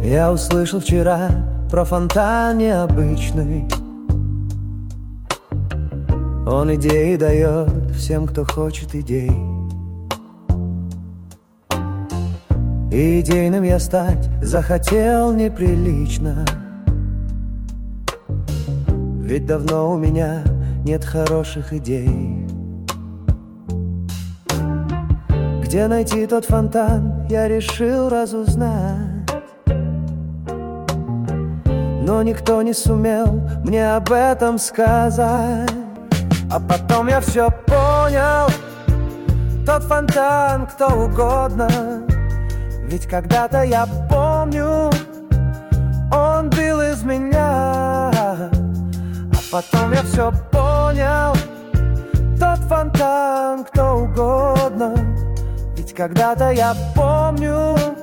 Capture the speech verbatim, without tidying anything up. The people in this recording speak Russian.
Я услышал вчера про фонтан необычный. Он идеи дает всем, кто хочет идей. И идейным я стать захотел неприлично, ведь давно у меня нет хороших идей. Где найти тот фонтан, я решил разузнать, но никто не сумел мне об этом сказать. А потом я все понял: тот фонтан кто угодно, ведь когда-то, я помню, он бил из меня. А потом я все понял: тот фонтан кто угодно, ведь когда-то, я помню,